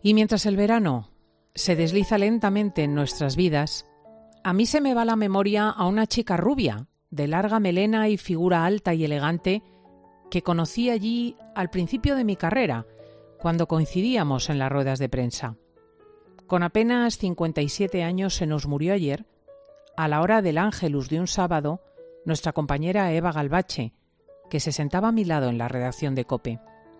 Y mientras el verano se desliza lentamente en nuestras vidas, a mí se me va la memoria a una chica rubia, de larga melena y figura alta y elegante, que conocí allí al principio de mi carrera, cuando coincidíamos en las ruedas de prensa. Con apenas 57 años se nos murió ayer, a la hora del Ángelus de un sábado, nuestra compañera Eva Galvache, que se sentaba a mi lado en la redacción de COPE.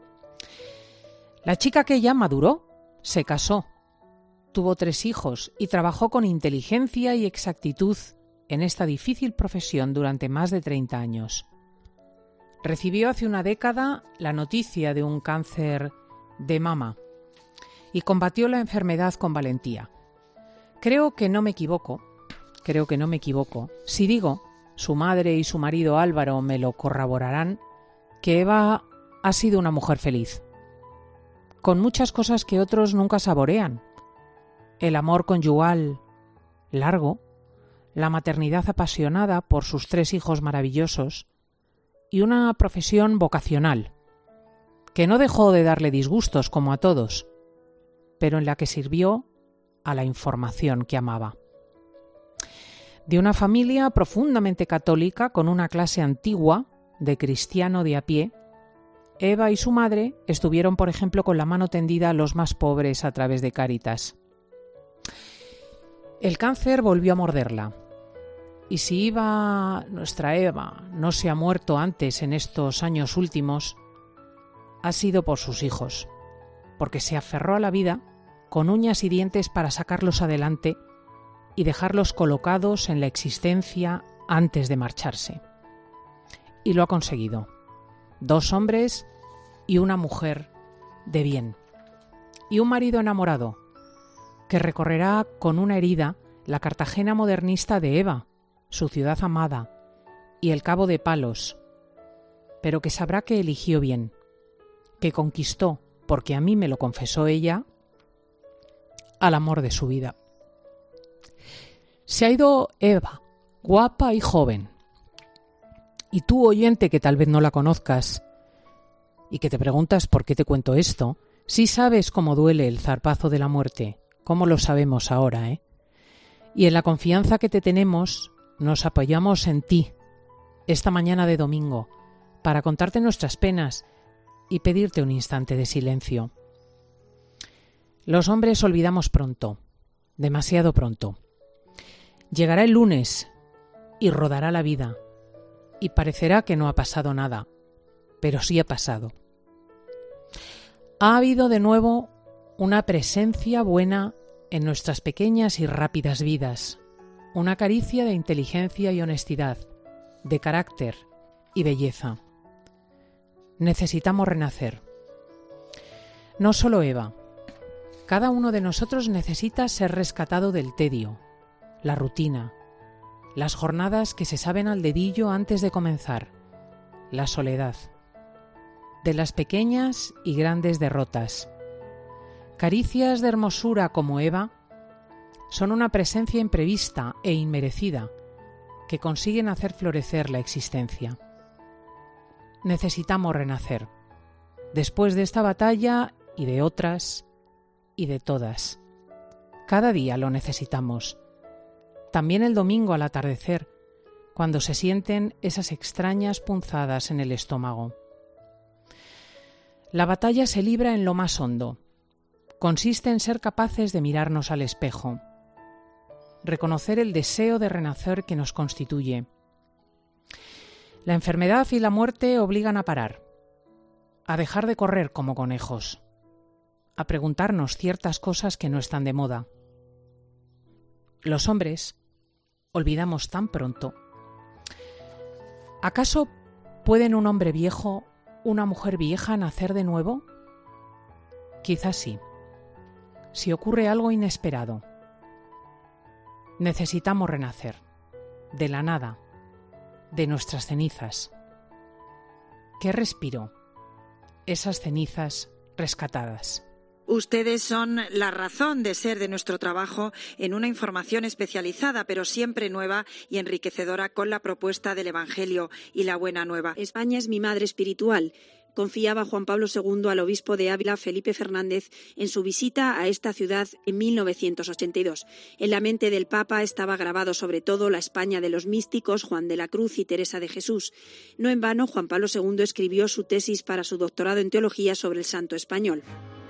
La chica aquella maduró, se casó, tuvo 3 hijos y trabajó con inteligencia y exactitud en esta difícil profesión durante más de 30 años. Recibió hace una década la noticia de un cáncer de mama y combatió la enfermedad con valentía. Creo que no me equivoco si digo, su madre y su marido Álvaro me lo corroborarán, que Eva ha sido una mujer feliz, con muchas cosas que otros nunca saborean: el amor conyugal largo, la maternidad apasionada por sus 3 hijos maravillosos y una profesión vocacional, que no dejó de darle disgustos como a todos, pero en la que sirvió a la información que amaba. De una familia profundamente católica con una clase antigua de cristiano de a pie, Eva y su madre estuvieron, por ejemplo, con la mano tendida a los más pobres a través de Cáritas. El cáncer volvió a morderla, y si nuestra Eva, no se ha muerto antes en estos años últimos, ha sido por sus hijos, porque se aferró a la vida con uñas y dientes para sacarlos adelante y dejarlos colocados en la existencia antes de marcharse. Y lo ha conseguido. 2 hombres y una mujer de bien. Y un marido enamorado, que recorrerá con una herida la Cartagena modernista de Eva, su ciudad amada, y el Cabo de Palos, pero que sabrá que eligió bien, que conquistó, porque a mí me lo confesó ella, al amor de su vida. Se ha ido Eva, guapa y joven. Y tú, oyente, que tal vez no la conozcas y que te preguntas por qué te cuento esto, sí sabes cómo duele el zarpazo de la muerte, cómo lo sabemos ahora, ¿eh? Y en la confianza que te tenemos, nos apoyamos en ti, esta mañana de domingo, para contarte nuestras penas y pedirte un instante de silencio. Los hombres olvidamos pronto, demasiado pronto. Llegará el lunes y rodará la vida, y parecerá que no ha pasado nada, pero sí ha pasado. Ha habido de nuevo una presencia buena en nuestras pequeñas y rápidas vidas, una caricia de inteligencia y honestidad, de carácter y belleza. Necesitamos renacer. No solo Eva. Cada uno de nosotros necesita ser rescatado del tedio, la rutina, las jornadas que se saben al dedillo antes de comenzar, la soledad, de las pequeñas y grandes derrotas. Caricias de hermosura como Eva son una presencia imprevista e inmerecida que consiguen hacer florecer la existencia. Necesitamos renacer, después de esta batalla y de otras y de todas. Cada día lo necesitamos. También el domingo al atardecer, cuando se sienten esas extrañas punzadas en el estómago. La batalla se libra en lo más hondo. Consiste en ser capaces de mirarnos al espejo, reconocer el deseo de renacer que nos constituye. La enfermedad y la muerte obligan a parar, a dejar de correr como conejos, a preguntarnos ciertas cosas que no están de moda. Los hombres olvidamos tan pronto. ¿Acaso pueden un hombre viejo, una mujer vieja nacer de nuevo? Quizás sí, si ocurre algo inesperado. Necesitamos renacer, de la nada, de nuestras cenizas. ¿Qué respiro? Esas cenizas rescatadas. Ustedes son la razón de ser de nuestro trabajo en una información especializada, pero siempre nueva y enriquecedora con la propuesta del Evangelio y la Buena Nueva. España es mi madre espiritual. confiaba Juan Pablo II al obispo de Ávila, Felipe Fernández, en su visita a esta ciudad en 1982. En la mente del Papa estaba grabado sobre todo la España de los místicos, Juan de la Cruz y Teresa de Jesús. No en vano, Juan Pablo II escribió su tesis para su doctorado en teología sobre el santo español.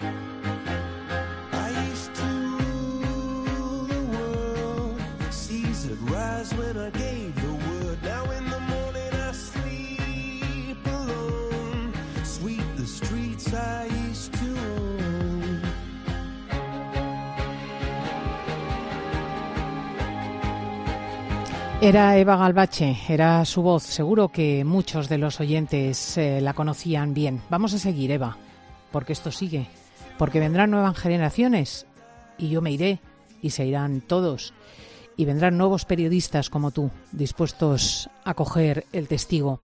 Era Eva Galvache, era su voz. Seguro que muchos de los oyentes la conocían bien. Vamos a seguir, Eva, porque esto sigue, porque vendrán nuevas generaciones y yo me iré y se irán todos y vendrán nuevos periodistas como tú, dispuestos a coger el testigo.